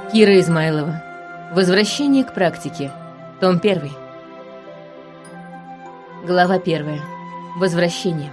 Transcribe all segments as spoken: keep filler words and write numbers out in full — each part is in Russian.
Кира Измайлова. Возвращение к практике. Том первый. Глава первая. Возвращение.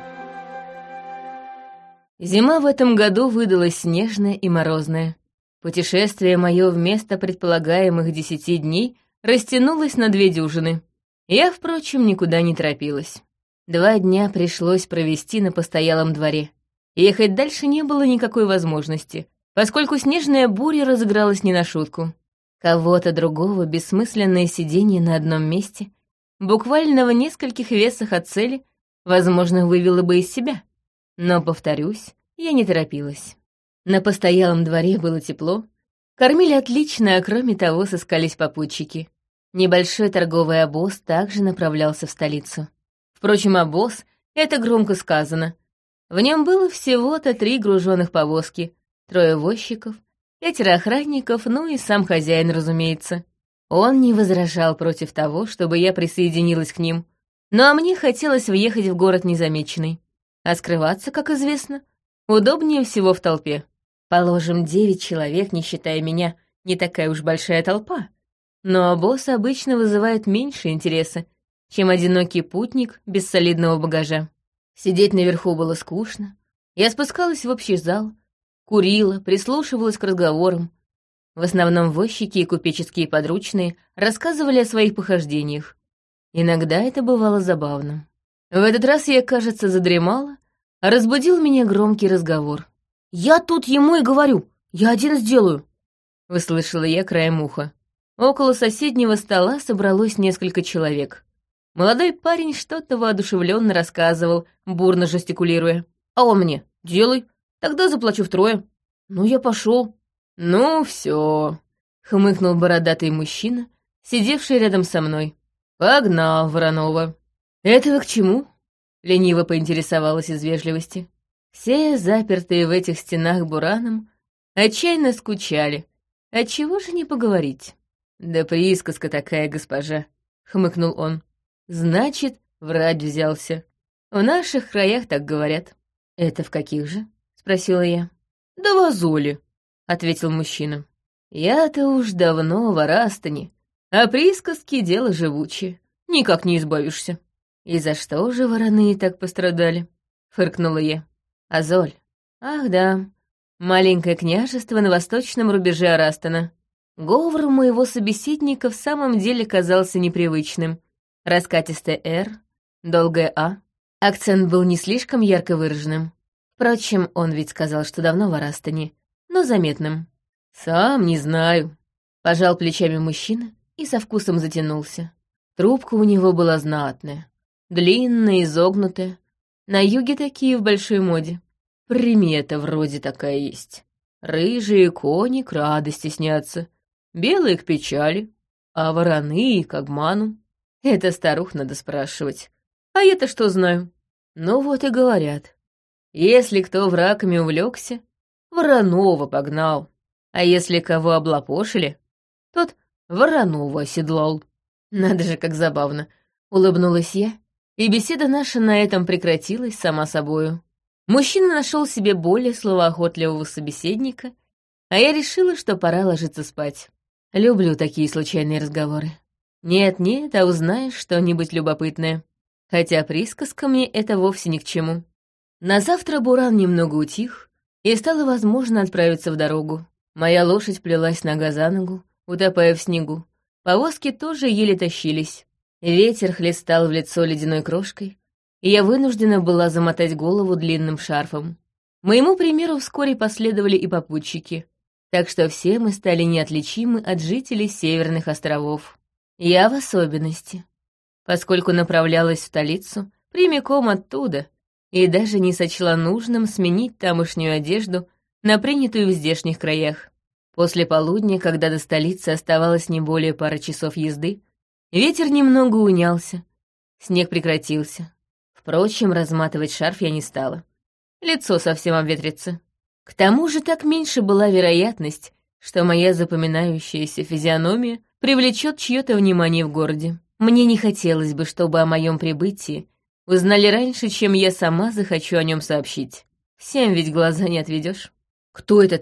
Зима в этом году выдалась снежная и морозная. Путешествие мое вместо предполагаемых десяти дней растянулось на две дюжины. Я, впрочем, никуда не торопилась. Два дня пришлось провести на постоялом дворе. Ехать дальше не было никакой возможности, поскольку снежная буря разыгралась не на шутку. Кого-то другого бессмысленное сидение на одном месте, буквально в нескольких весах от цели, возможно, вывело бы из себя. Но, повторюсь, я не торопилась. На постоялом дворе было тепло, кормили отлично, а кроме того сыскались попутчики. Небольшой торговый обоз также направлялся в столицу. Впрочем, обоз — это громко сказано. В нем было всего-то три груженных повозки, трое возчиков, пятеро охранников, ну и сам хозяин, разумеется. Он не возражал против того, чтобы я присоединилась к ним, но мне хотелось въехать в город незамеченной. А скрываться, как известно, удобнее всего в толпе. Положим, девять человек, не считая меня, не такая уж большая толпа. Но обоз обычно вызывает меньше интереса, чем одинокий путник без солидного багажа. Сидеть наверху было скучно. Я спускалась в общий зал, курила, прислушивалась к разговорам. В основном возчики и купеческие подручные рассказывали о своих похождениях. Иногда это бывало забавно. В этот раз я, кажется, задремала, а разбудил меня громкий разговор. «Я тут ему и говорю, я один сделаю», — услышала я краем уха. Около соседнего стола собралось несколько человек. Молодой парень что-то воодушевленно рассказывал, бурно жестикулируя. «А он мне: делай, тогда заплачу втрое». «Ну, я пошел». «Ну, все», — хмыкнул бородатый мужчина, сидевший рядом со мной. «Погнал, Воронова». «Это вы к чему?» — лениво поинтересовалась из вежливости. Все, запертые в этих стенах бураном, отчаянно скучали. Отчего же не поговорить? «Да присказка такая, госпожа», — хмыкнул он. «Значит, врать взялся. В наших краях так говорят». «Это в каких же?» — спросила я. «Да в Азоле», — ответил мужчина. «Я-то уж давно в Арастане, а присказки — дело живучее. Никак не избавишься». «И за что же вороные так пострадали?» — фыркнула я. «Азоль. Ах да, маленькое княжество на восточном рубеже Арастана». Говор у моего собеседника в самом деле казался непривычным. Раскатистое «Р», долгое «А». Акцент был не слишком ярко выраженным. Впрочем, он ведь сказал, что давно в Арастане, но заметным. «Сам не знаю», — пожал плечами мужчина и со вкусом затянулся. Трубка у него была знатная, длинная, изогнутая. На юге такие в большой моде. Примета вроде такая есть. Рыжие кони к радости снятся, белые к печали, а вороные к обману. Это старух надо спрашивать. А я-то что знаю? Ну вот и говорят. Если кто врагами увлекся, Воронова погнал. А если кого облапошили, тот Воронова оседлал. Надо же, как забавно. Улыбнулась я, и беседа наша на этом прекратилась сама собою. Мужчина нашел себе более словоохотливого собеседника, а я решила, что пора ложиться спать. Люблю такие случайные разговоры. Нет-нет, а узнаешь что-нибудь любопытное. Хотя присказка мне это вовсе ни к чему. На завтра буран немного утих, и стало возможно отправиться в дорогу. Моя лошадь плелась нога за ногу, утопая в снегу. Повозки тоже еле тащились. Ветер хлестал в лицо ледяной крошкой, и я вынуждена была замотать голову длинным шарфом. Моему примеру вскоре последовали и попутчики, так что все мы стали неотличимы от жителей Северных островов. Я в особенности, поскольку направлялась в столицу прямиком оттуда и даже не сочла нужным сменить тамошнюю одежду на принятую в здешних краях. После полудня, когда до столицы оставалось не более пары часов езды, ветер немного унялся, снег прекратился. Впрочем, разматывать шарф я не стала. Лицо совсем обветрится. К тому же так меньше была вероятность, что моя запоминающаяся физиономия привлечет чье-то внимание в городе. Мне не хотелось бы, чтобы о моем прибытии узнали раньше, чем я сама захочу о нем сообщить. Всем ведь глаза не отведешь. «Кто это там?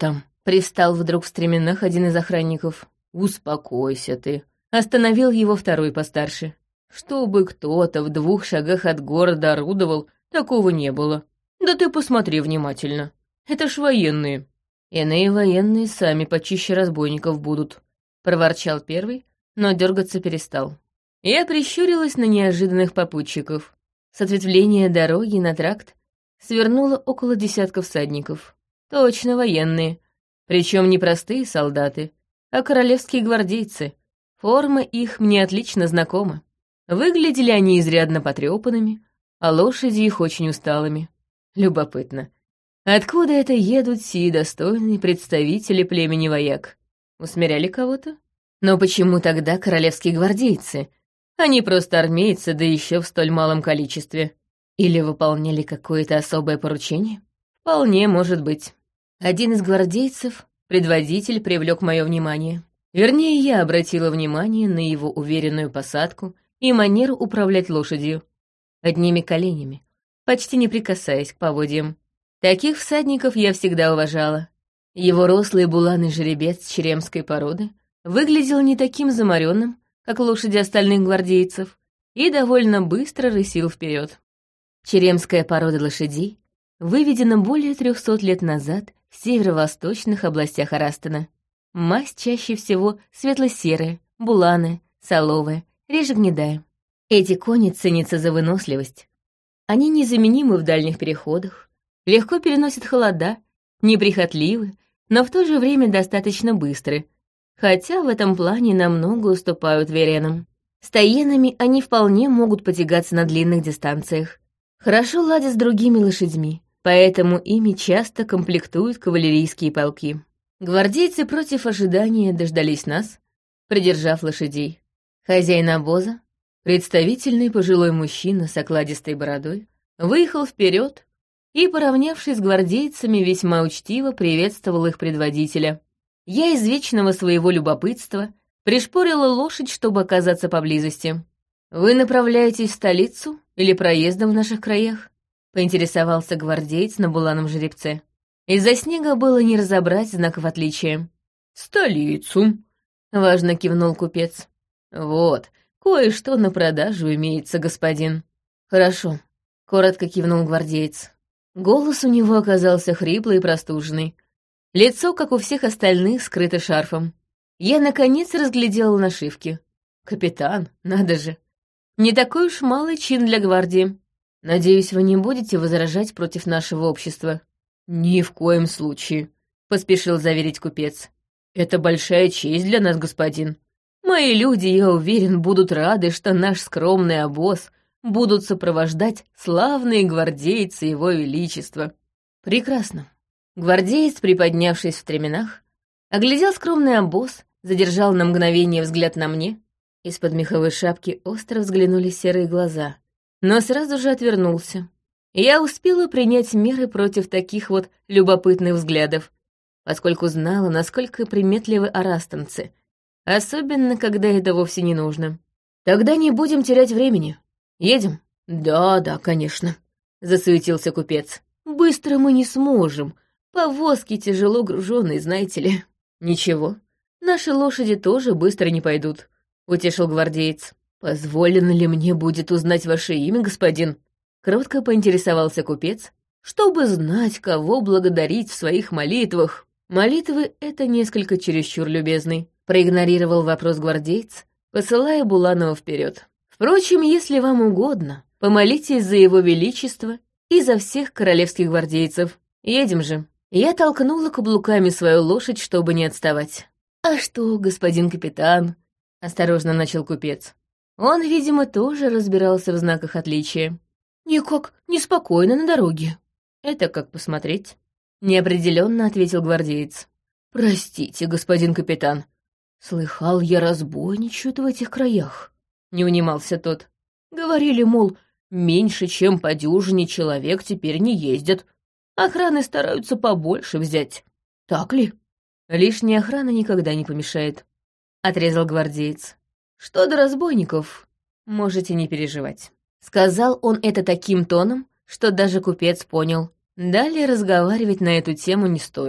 Привстал вдруг в стременах один из охранников. «Успокойся ты», — остановил его второй постарше. «Чтобы кто-то в двух шагах от города орудовал, такого не было. Да ты посмотри внимательно. Это ж военные». «Иные военные сами почище разбойников будут», — проворчал первый, но дергаться перестал. Я прищурилась на неожиданных попутчиков. С ответвления дороги на тракт свернуло около десятка всадников. Точно военные, причем не простые солдаты, а королевские гвардейцы. Форма их мне отлично знакома. Выглядели они изрядно потрепанными, а лошади их очень усталыми. Любопытно, откуда это едут сии достойные представители племени вояк? Усмиряли кого-то? Но почему тогда королевские гвардейцы? Они просто армейцы, да еще в столь малом количестве. Или выполняли какое-то особое поручение? Вполне может быть. Один из гвардейцев, предводитель, привлек мое внимание. Вернее, я обратила внимание на его уверенную посадку и манеру управлять лошадью. Одними коленями, почти не прикасаясь к поводьям. Таких всадников я всегда уважала. Его рослый буланый жеребец черемской породы выглядел не таким заморенным, как лошади остальных гвардейцев, и довольно быстро рысил вперед. Черемская порода лошадей выведена более трехсот лет назад в северо-восточных областях Арастана. Масть чаще всего светло-серая, буланая, соловая, реже гнедая. Эти кони ценятся за выносливость. Они незаменимы в дальних переходах, легко переносят холода, неприхотливы, но в то же время достаточно быстры, хотя в этом плане намного уступают веренам. С таенами они вполне могут потягаться на длинных дистанциях. Хорошо ладят с другими лошадьми, поэтому ими часто комплектуют кавалерийские полки. Гвардейцы против ожидания дождались нас, придержав лошадей. Хозяин обоза, представительный пожилой мужчина с окладистой бородой, выехал вперед и, поравнявшись с гвардейцами, весьма учтиво приветствовал их предводителя. Я из вечного своего любопытства пришпорила лошадь, чтобы оказаться поблизости. «Вы направляетесь в столицу или проездом в наших краях?» — поинтересовался гвардеец на буланом жеребце. Из-за снега было не разобрать знаков отличия. «Столицу», — важно кивнул купец. «Вот, кое-что на продажу имеется, господин». «Хорошо», — коротко кивнул гвардеец. Голос у него оказался хриплый и простуженный. Лицо, как у всех остальных, скрыто шарфом. Я, наконец, разглядела нашивки. «Капитан, надо же! Не такой уж малый чин для гвардии. Надеюсь, вы не будете возражать против нашего общества?» «Ни в коем случае», — поспешил заверить купец. «Это большая честь для нас, господин. Мои люди, я уверен, будут рады, что наш скромный обоз будут сопровождать славные гвардейцы Его Величества». «Прекрасно». Гвардеец, приподнявшись в стременах, оглядел скромный обоз, задержал на мгновение взгляд на мне. Из-под меховой шапки остро взглянули серые глаза, но сразу же отвернулся. Я успела принять меры против таких вот любопытных взглядов, поскольку знала, насколько приметливы арастанцы, особенно когда это вовсе не нужно. «Тогда не будем терять времени. Едем?» «Да, да, конечно», — засуетился купец. «Быстро мы не сможем. Повозки тяжело груженые, знаете ли». «Ничего, наши лошади тоже быстро не пойдут», — утешил гвардеец. «Позволено ли мне будет узнать ваше имя, господин?» Кротко поинтересовался купец, чтобы знать, кого благодарить в своих молитвах. «Молитвы — это несколько чересчур любезный», — проигнорировал вопрос гвардеец, посылая Буланова вперед. «Впрочем, если вам угодно, помолитесь за его величество и за всех королевских гвардейцев. Едем же». Я толкнула каблуками свою лошадь, чтобы не отставать. «А что, господин капитан?» — осторожно начал купец. Он, видимо, тоже разбирался в знаках отличия. «Никак неспокойно на дороге». «Это как посмотреть?» — неопределенно ответил гвардеец. «Простите, господин капитан, слыхал, я разбойничают в этих краях», — не унимался тот. «Говорили, мол, меньше, чем по дюжине человек теперь не ездят. Охраны стараются побольше взять. Так ли?» «Лишняя охрана никогда не помешает», — отрезал гвардеец. «Что до разбойников, можете не переживать». Сказал он это таким тоном, что даже купец понял. Далее разговаривать на эту тему не стоит.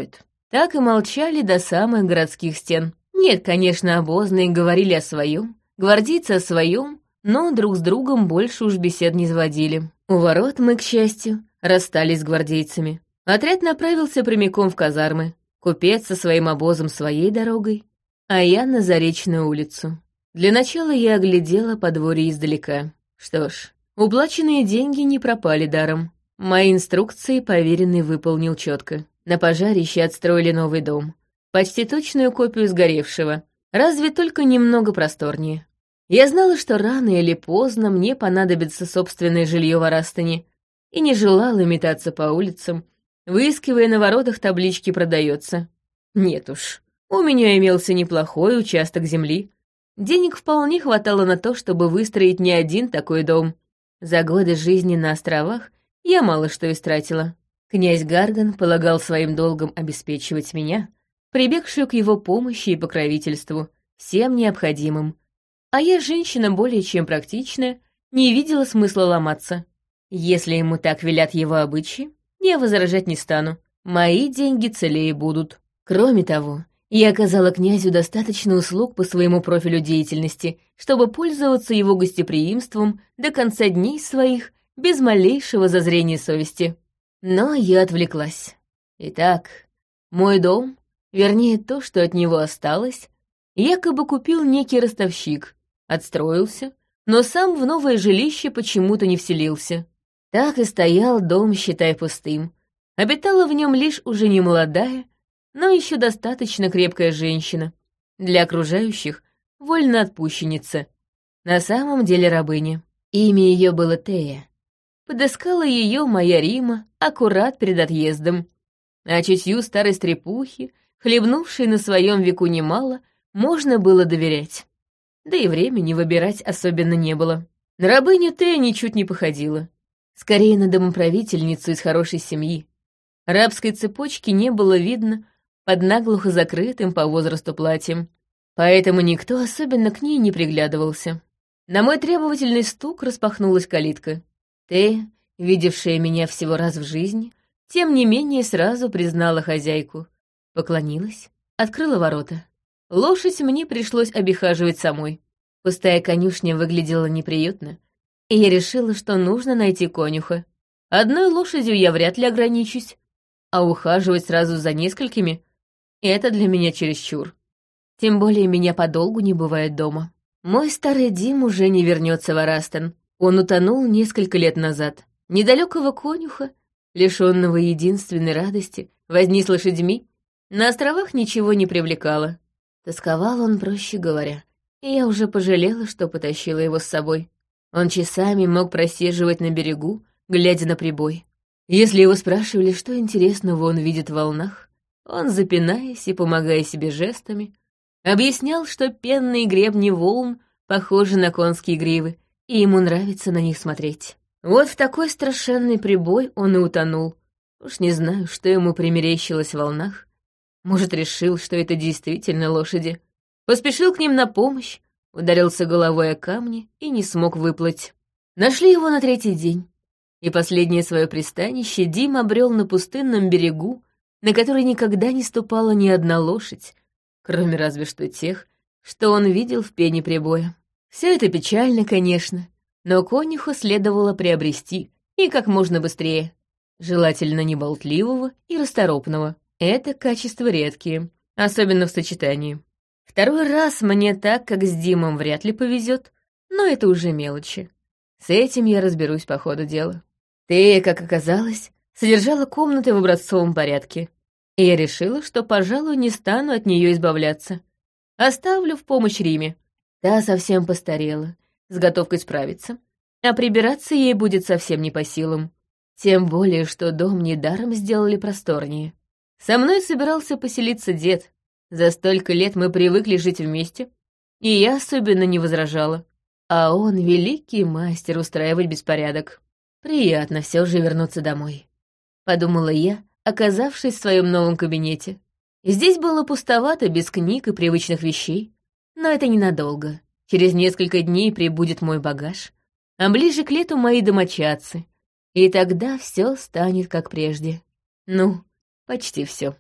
так и молчали до самых городских стен. Нет, конечно, обозные говорили о своем, гвардейцы о своем, но друг с другом больше уж бесед не заводили. У ворот мы, к счастью, расстались с гвардейцами. Отряд направился прямиком в казармы, купец со своим обозом своей дорогой, а я на Заречную улицу. Для начала я оглядела подворье издалека. Что ж, уплаченные деньги не пропали даром. Мои инструкции поверенный выполнил четко. На пожарище отстроили новый дом. Почти точную копию сгоревшего, разве только немного просторнее. Я знала, что рано или поздно мне понадобится собственное жилье в Арастане, и не желала метаться по улицам, выискивая на воротах таблички «Продается». Нет уж, у меня имелся неплохой участок земли. Денег вполне хватало на то, чтобы выстроить не один такой дом. За годы жизни на островах я мало что истратила. Князь Гарган полагал своим долгом обеспечивать меня, прибегшую к его помощи и покровительству, всем необходимым. А я, женщина более чем практичная, не видела смысла ломаться. Если ему так велят его обычаи, я возражать не стану. Мои деньги целее будут. Кроме того, я оказала князю достаточно услуг по своему профилю деятельности, чтобы пользоваться его гостеприимством до конца дней своих без малейшего зазрения совести. Но я отвлеклась. Итак, мой дом, вернее то, что от него осталось, якобы купил некий ростовщик, отстроился, но сам в новое жилище почему-то не вселился. Так и стоял дом, считай, пустым. Обитала в нем лишь уже не молодая, но еще достаточно крепкая женщина. Для окружающих — вольноотпущенница. На самом деле рабыня. Имя ее было Тея. Подыскала ее моя Рима аккурат перед отъездом. А чутью старой стрепухи, хлебнувшей на своем веку немало, можно было доверять. Да и времени выбирать особенно не было. На рабыню Тея ничуть не походила. Скорее на домоправительницу из хорошей семьи. Рабской цепочки не было видно под наглухо закрытым по возрасту платьем, поэтому никто особенно к ней не приглядывался. На мой требовательный стук распахнулась калитка. Тея, видевшая меня всего раз в жизни, тем не менее сразу признала хозяйку, поклонилась, открыла ворота. Лошадь мне пришлось обихаживать самой. Пустая конюшня выглядела неприютно, и я решила, что нужно найти конюха. Одной лошадью я вряд ли ограничусь, а ухаживать сразу за несколькими — это для меня чересчур. Тем более меня подолгу не бывает дома. Мой старый Дим уже не вернется в Арастан. Он утонул несколько лет назад. Недалекого конюха, лишенного единственной радости, возни с лошадьми, на островах ничего не привлекало. Тосковал он, проще говоря, и я уже пожалела, что потащила его с собой. Он часами мог просиживать на берегу, глядя на прибой. Если его спрашивали, что интересного он видит в волнах, он, запинаясь и помогая себе жестами, объяснял, что пенные гребни волн похожи на конские гривы, и ему нравится на них смотреть. Вот в такой страшенный прибой он и утонул. Уж не знаю, что ему примерещилось в волнах. Может, решил, что это действительно лошади. Поспешил к ним на помощь, ударился головой о камни и не смог выплыть. Нашли его на третий день, и последнее свое пристанище Дим обрел на пустынном берегу, на который никогда не ступала ни одна лошадь, кроме разве что тех, что он видел в пене прибоя. Все это печально, конечно, но конюха следовало приобрести, и как можно быстрее. Желательно неболтливого и расторопного. Это качества редкие, особенно в сочетании. Второй раз мне так, как с Димом, вряд ли повезет, но это уже мелочи. С этим я разберусь по ходу дела. Тея, как оказалось, содержала комнаты в образцовом порядке, и я решила, что, пожалуй, не стану от нее избавляться. Оставлю в помощь Риме. Та совсем постарела, с готовкой справиться, а прибираться ей будет совсем не по силам. Тем более, что дом недаром сделали просторнее. Со мной собирался поселиться дед. За столько лет мы привыкли жить вместе, и я особенно не возражала. А он великий мастер устраивать беспорядок. Приятно все же вернуться домой, подумала я, оказавшись в своем новом кабинете. Здесь было пустовато, без книг и привычных вещей. Но это ненадолго. Через несколько дней прибудет мой багаж, а ближе к лету мои домочадцы. И тогда все станет как прежде. Ну, почти все.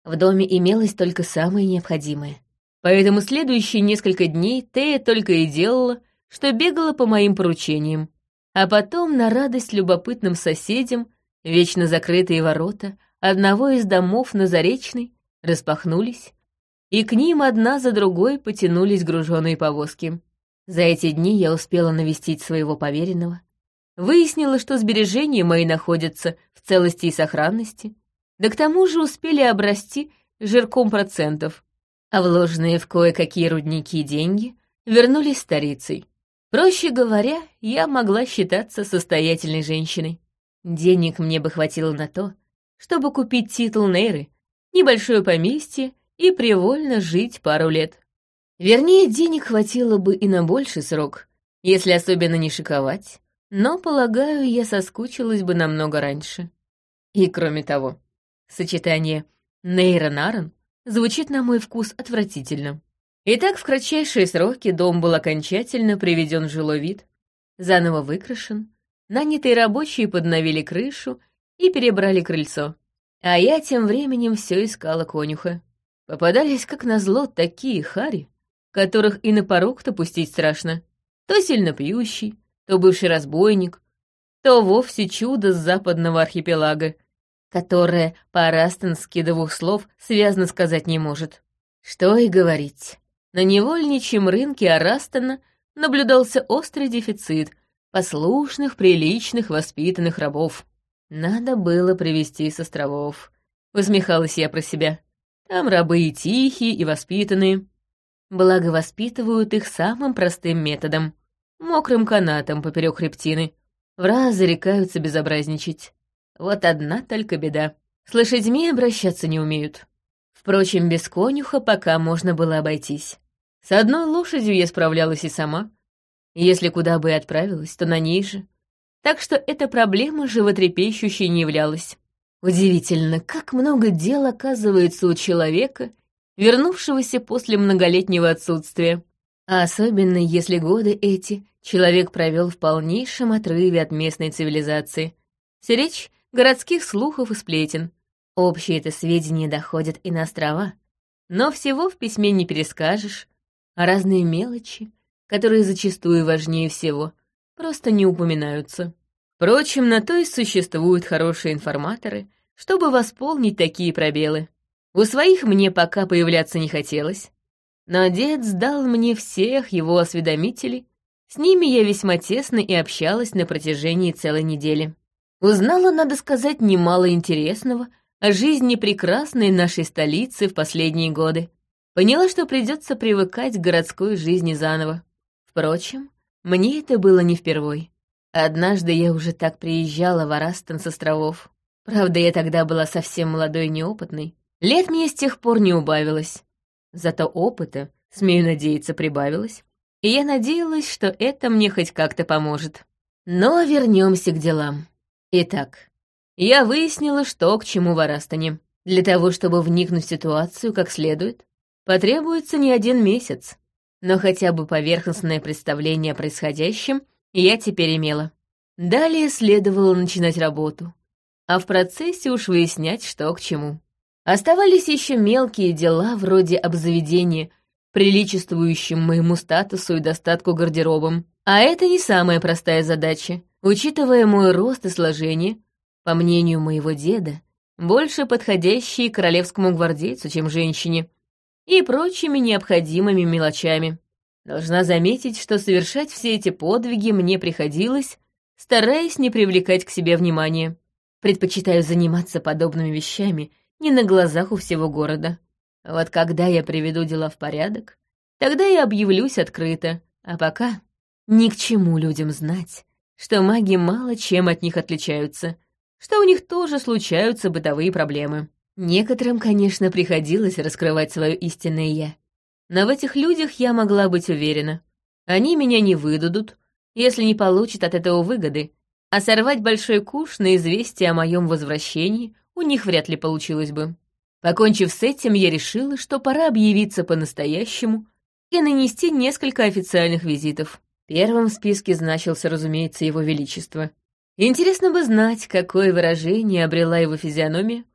В доме имелось только самое необходимое. Поэтому следующие несколько дней Тея только и делала, что бегала по моим поручениям. А потом, на радость любопытным соседям, вечно закрытые ворота одного из домов на Заречной распахнулись, и к ним одна за другой потянулись груженые повозки. За эти дни я успела навестить своего поверенного, выяснила, что сбережения мои находятся в целости и сохранности, да к тому же успели обрасти жирком процентов, а вложенные в кое-какие рудники деньги вернулись старицей. Проще говоря, я могла считаться состоятельной женщиной. Денег мне бы хватило на то, чтобы купить титул Нейры, небольшое поместье и привольно жить пару лет. Вернее, денег хватило бы и на больший срок, если особенно не шиковать, но, полагаю, я соскучилась бы намного раньше. И кроме того, сочетание Нейра-Наран звучит на мой вкус отвратительно. Итак, в кратчайшие сроки дом был окончательно приведен в жилой вид, заново выкрашен, нанятые рабочие подновили крышу и перебрали крыльцо. А я тем временем все искала конюха. Попадались, как назло, такие хари, которых и на порог-то пустить страшно. То сильно пьющий, то бывший разбойник, то вовсе чудо с западного архипелага, которое по-арастонски двух слов связно сказать не может. Что и говорить. На невольничьем рынке Арастона наблюдался острый дефицит послушных, приличных, воспитанных рабов. Надо было привезти с островов. Усмехалась я про себя. Там рабы и тихие, и воспитанные. Благо воспитывают их самым простым методом — мокрым канатом поперек хребтины. В раз зарекаются безобразничать. Вот одна только беда. С лошадьми обращаться не умеют. Впрочем, без конюха пока можно было обойтись. С одной лошадью я справлялась и сама. Если куда бы и отправилась, то на ней же. Так что эта проблема животрепещущей не являлась. Удивительно, как много дел оказывается у человека, вернувшегося после многолетнего отсутствия. А особенно, если годы эти человек провел в полнейшем отрыве от местной цивилизации. Все речь городских слухов и сплетен. Общие-то сведения доходят и на острова, но всего в письме не перескажешь, а разные мелочи, которые зачастую важнее всего, просто не упоминаются. Впрочем, на то и существуют хорошие информаторы, чтобы восполнить такие пробелы. У своих мне пока появляться не хотелось, но дед сдал мне всех его осведомителей, с ними я весьма тесно и общалась на протяжении целой недели. Узнала, надо сказать, немало интересного о жизни прекрасной нашей столицы в последние годы. Поняла, что придется привыкать к городской жизни заново. Впрочем, мне это было не впервой. Однажды я уже так приезжала в Арастон с островов. Правда, я тогда была совсем молодой и неопытной. Лет мне с тех пор не убавилось. Зато опыта, смею надеяться, прибавилось. И я надеялась, что это мне хоть как-то поможет. Но вернемся к делам. Итак, я выяснила, что к чему в Арастоне. Для того, чтобы вникнуть в ситуацию как следует, потребуется не один месяц. Но хотя бы поверхностное представление о происходящем я теперь имела. Далее следовало начинать работу, а в процессе уж выяснять, что к чему. Оставались еще мелкие дела вроде обзаведения, приличествующим моему статусу и достатку гардеробом. А это не самая простая задача, учитывая мой рост и сложение, по мнению моего деда, больше подходящие королевскому гвардейцу, чем женщине, и прочими необходимыми мелочами. Должна заметить, что совершать все эти подвиги мне приходилось, стараясь не привлекать к себе внимания. Предпочитаю заниматься подобными вещами не на глазах у всего города. Вот когда я приведу дела в порядок, тогда я объявлюсь открыто, а пока ни к чему людям знать, что маги мало чем от них отличаются, что у них тоже случаются бытовые проблемы. Некоторым, конечно, приходилось раскрывать свое истинное «я». Но в этих людях я могла быть уверена. Они меня не выдадут, если не получат от этого выгоды, а сорвать большой куш на известие о моем возвращении у них вряд ли получилось бы. Покончив с этим, я решила, что пора объявиться по-настоящему и нанести несколько официальных визитов. Первым в списке значился, разумеется, его величество. Интересно бы знать, какое выражение обрела его физиономия,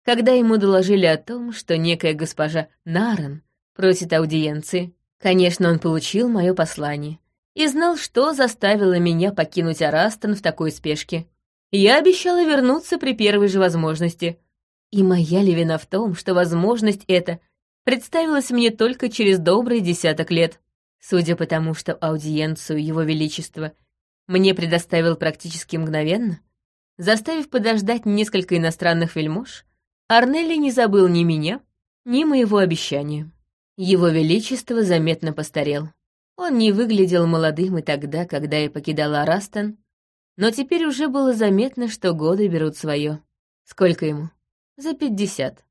когда ему доложили о том, что некая госпожа Нарен просит аудиенции. Конечно, он получил мое послание и знал, что заставило меня покинуть Арастон в такой спешке. Я обещала вернуться при первой же возможности. И моя ли вина в том, что возможность эта представилась мне только через добрый десяток лет? Судя по тому, что аудиенцию Его Величества мне предоставил практически мгновенно, заставив подождать несколько иностранных вельмож, Арнелли не забыл ни меня, ни моего обещания. Его Величество заметно постарел. Он не выглядел молодым и тогда, когда я покидала Арастон, но теперь уже было заметно, что годы берут свое. Сколько ему? За пятьдесят.